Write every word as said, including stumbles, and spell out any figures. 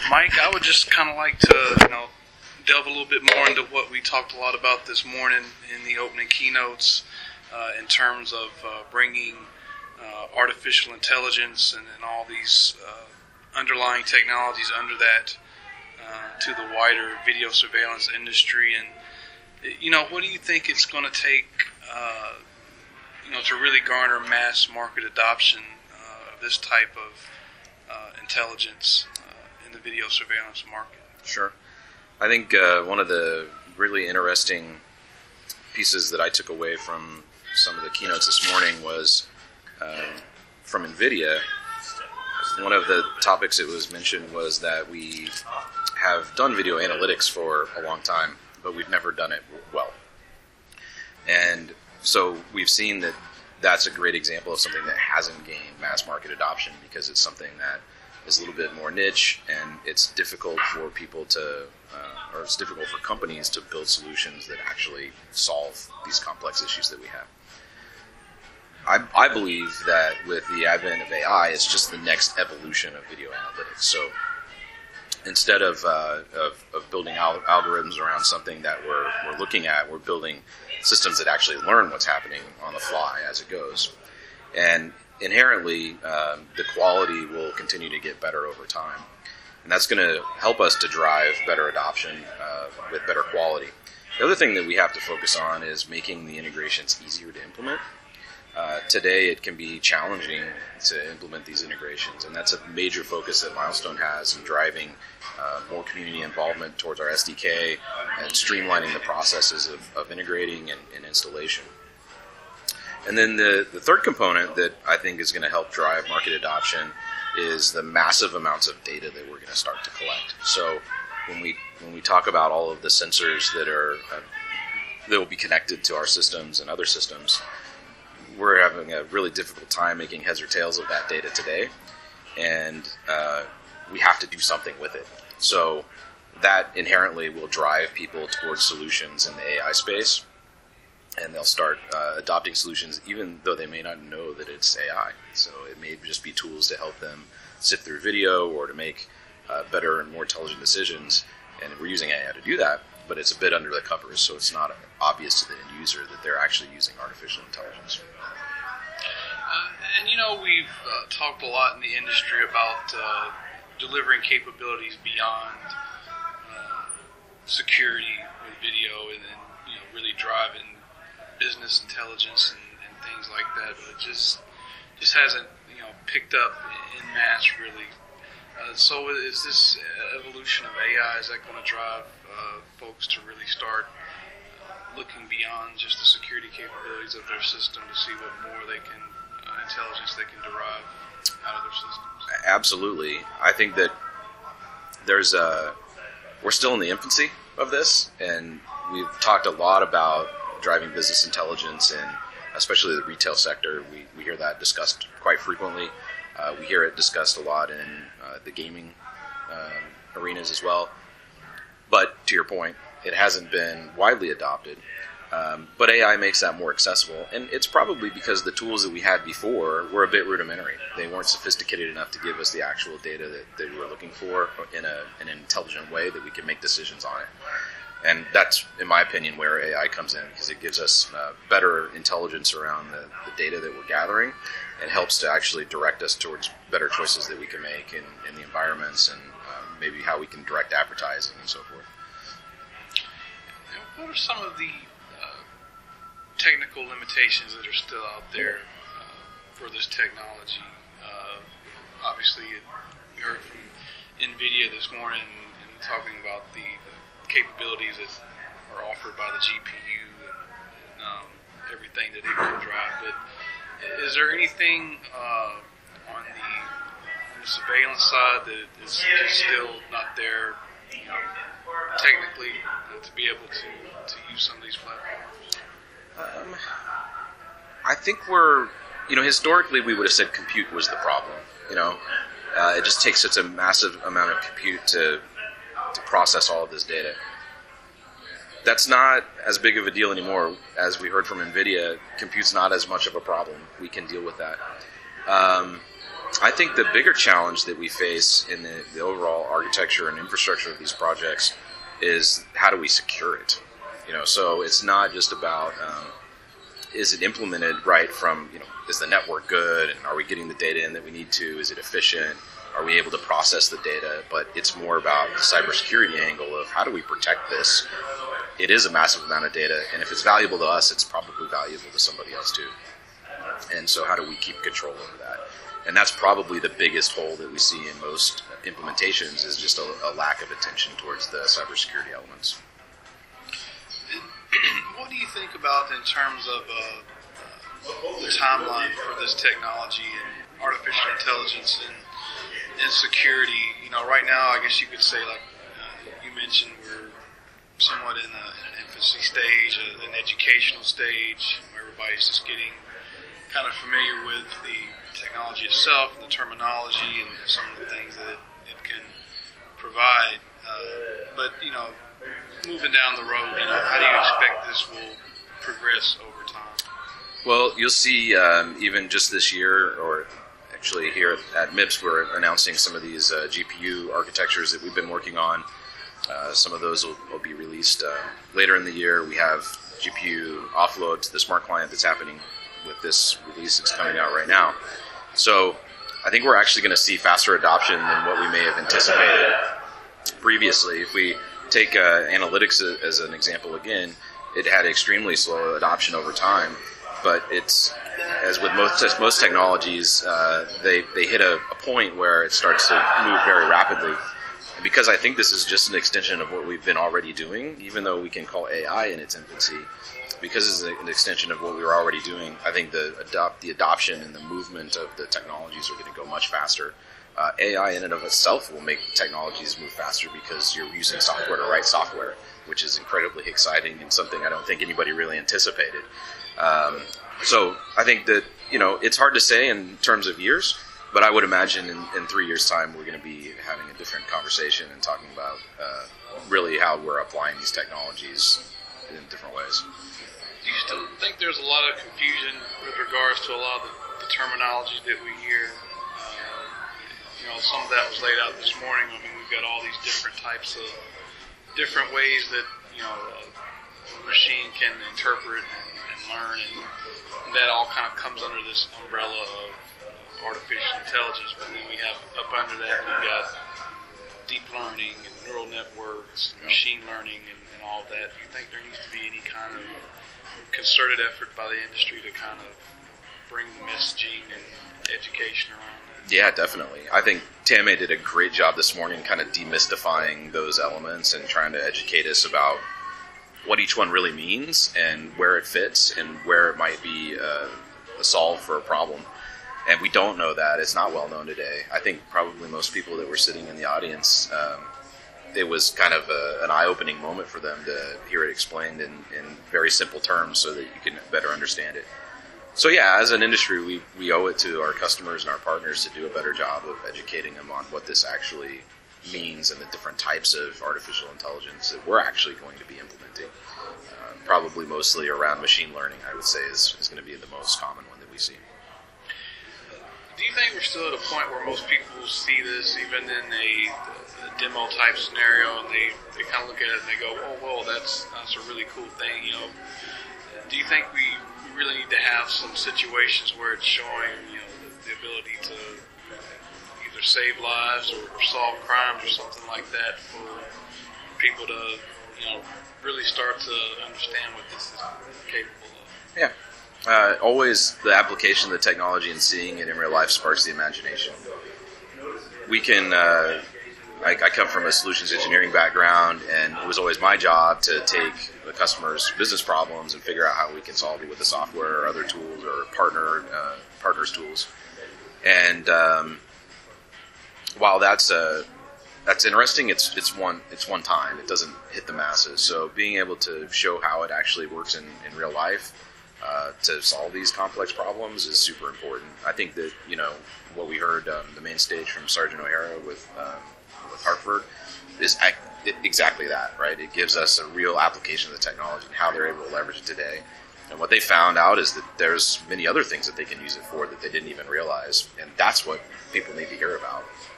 Mike, I would just kind of like to, you know, delve a little bit more into what we talked a lot about this morning in the opening keynotes uh, in terms of uh, bringing uh, artificial intelligence and, and all these uh, underlying technologies under that uh, to the wider video surveillance industry. And, you know, what do you think it's going to take, uh, you know, to really garner mass market adoption uh, of this type of uh, intelligence uh, in the video surveillance market? Sure. I think uh, one of the really interesting pieces that I took away from some of the keynotes this morning was uh, from NVIDIA. One of the topics that was mentioned was that we have done video analytics for a long time, but we've never done it well. And so we've seen that that's a great example of something that hasn't gained mass market adoption because it's something that is a little bit more niche, and it's difficult for people to, uh, or it's difficult for companies to build solutions that actually solve these complex issues that we have. I, I believe that with the advent of A I, it's just the next evolution of video analytics. So instead of, uh, of, of building al- algorithms around something that we're, we're looking at, we're building systems that actually learn what's happening on the fly as it goes. And inherently, um, the quality will continue to get better over time. And that's going to help us to drive better adoption uh, with better quality. The other thing that we have to focus on is making the integrations easier to implement. Uh, today, it can be challenging to implement these integrations, and that's a major focus that Milestone has in driving uh, more community involvement towards our S D K and streamlining the processes of, of integrating and, and installation. And then the, the third component that I think is going to help drive market adoption is the massive amounts of data that we're going to start to collect. So when we when we talk about all of the sensors that are uh, that will be connected to our systems and other systems, we're having a really difficult time making heads or tails of that data today, and uh, we have to do something with it. So that inherently will drive people towards solutions in the A I space, and they'll start uh, adopting solutions even though they may not know that it's A I. So it may just be tools to help them sift through video or to make uh, better and more intelligent decisions, and we're using A I to do that, but it's a bit under the covers, so it's not obvious to the end user that they're actually using artificial intelligence. Uh, and you know, we've uh, talked a lot in the industry about uh, delivering capabilities beyond uh, security with video, and then you know, really driving business intelligence and, and things like that. But it just just hasn't you know picked up in mass really. Uh, so is this evolution of A I, is that going to drive uh, folks to really start uh, looking beyond just the security capabilities of their system to see what more they can, uh, intelligence they can derive out of their systems? Absolutely. I think that there's a, we're still in the infancy of this, and we've talked a lot about driving business intelligence, and especially the retail sector. We, we hear that discussed quite frequently. Uh, we hear it discussed a lot in uh, the gaming uh, arenas as well. But to your point, it hasn't been widely adopted. Um, but A I makes that more accessible. And it's probably because the tools that we had before were a bit rudimentary. They weren't sophisticated enough to give us the actual data that, that we were looking for in, a, in an intelligent way that we can make decisions on it. And that's, in my opinion, where A I comes in, because it gives us uh, better intelligence around the, the data that we're gathering, and helps to actually direct us towards better choices that we can make in, in the environments, and um, maybe how we can direct advertising and so forth. What are some of the uh, technical limitations that are still out there uh, for this technology? Uh, obviously, it, we heard from NVIDIA this morning and talking about the, the capabilities that are offered by the G P U and, and um, everything that it can drive. But is there anything uh, on, the, on the surveillance side that is just still not there, you know, technically, uh, to be able to, to use some of these platforms? Um, I think we're, you know, historically we would have said compute was the problem. You know, uh, it just takes such a massive amount of compute to to process all of this data. That's not as big of a deal anymore. As we heard from NVIDIA, compute's not as much of a problem. We can deal with that. Um, I think the bigger challenge that we face in the, the overall architecture and infrastructure of these projects is how do we secure it? You know, so it's not just about um, is it implemented right from, you know, is the network good, and are we getting the data in that we need to? Is it efficient? Are we able to process the data? But it's more about the cybersecurity angle of how do we protect this? It is a massive amount of data, and if it's valuable to us, it's probably valuable to somebody else too. And so how do we keep control over that? And that's probably the biggest hole that we see in most implementations is just a, a lack of attention towards the cybersecurity elements. What do you think about in terms of uh, the timeline for this technology and artificial intelligence and, and security? You know, right now, I guess you could say, like uh, you mentioned, we're somewhat in a, an infancy stage, uh, an educational stage, where everybody's just getting kind of familiar with the technology itself, the terminology, and some of the things that it can provide. Uh, but, you know, moving down the road, you know, how do you expect this will progress over time? Well, you'll see um, even just this year, or actually here at MIPS, we're announcing some of these uh, G P U architectures that we've been working on. Uh, some of those will, will be released uh, later in the year. We have G P U offload to the smart client that's happening with this release that's coming out right now. So I think we're actually going to see faster adoption than what we may have anticipated previously. If we take uh, analytics as an example again, it had extremely slow adoption over time, but it's, as with most most technologies, uh, they, they hit a, a point where it starts to move very rapidly. And because I think this is just an extension of what we've been already doing, even though we can call A I in its infancy, because it's an extension of what we were already doing, I think the adopt the adoption and the movement of the technologies are going to go much faster. Uh, A I in and of itself will make technologies move faster because you're using software to write software, which is incredibly exciting and something I don't think anybody really anticipated. Um, so I think that, you know, it's hard to say in terms of years, but I would imagine in, in three years' time we're going to be having a different conversation and talking about uh, really how we're applying these technologies in different ways. Do you still think there's a lot of confusion with regards to a lot of the, the terminology that we hear? Uh, you know, some of that was laid out this morning. I mean, we've got all these different types of, different ways that, you know, a machine can interpret and, and learn, and, and that all kind of comes under this umbrella of uh, artificial intelligence. But then we have, up under that, we've got deep learning and neural networks, and machine learning, and, and all of that. Do you think there needs to be any kind of concerted effort by the industry to kind of bring the messaging and education around that? Yeah, definitely. I think Tammy did a great job this morning kind of demystifying those elements and trying to educate us about what each one really means and where it fits and where it might be uh, a solve for a problem. And we don't know that. It's not well known today. I think probably most people that were sitting in the audience, um, it was kind of a, an eye-opening moment for them to hear it explained in, in very simple terms so that you can better understand it. So yeah, as an industry, we, we owe it to our customers and our partners to do a better job of educating them on what this actually means and the different types of artificial intelligence that we're actually going to be implementing. Uh, probably mostly around machine learning, I would say, is, is going to be the most common one that we see. Do you think we're still at a point where most people see this, even in a, a demo type scenario, and they, they kind of look at it and they go, "Oh, well, that's that's a really cool thing." You know, do you think we really need to have some situations where it's showing, you know, the, the ability to either save lives or, or solve crimes or something like that for people to, you know, really start to understand what this is capable of? Yeah. Uh, always the application of the technology and seeing it in real life sparks the imagination. We can, uh, I, I come from a solutions engineering background, and it was always my job to take the customer's business problems and figure out how we can solve it with the software or other tools or partner uh, partners' tools. And um, while that's uh, that's interesting, it's it's one it's one time. It doesn't hit the masses. So being able to show how it actually works in, in real life Uh, to solve these complex problems is super important. I think that, you know, what we heard um, the main stage from Sergeant O'Hara with um, with Hartford is ac- it, exactly that, right? It gives us a real application of the technology and how they're able to leverage it today. And what they found out is that there's many other things that they can use it for that they didn't even realize, and that's what people need to hear about.